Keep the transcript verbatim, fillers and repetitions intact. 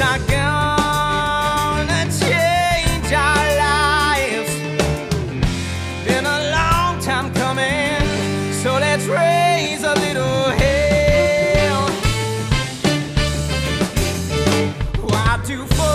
not gonna change our lives. Been a long time coming, so let's raise a little hell. Why do folks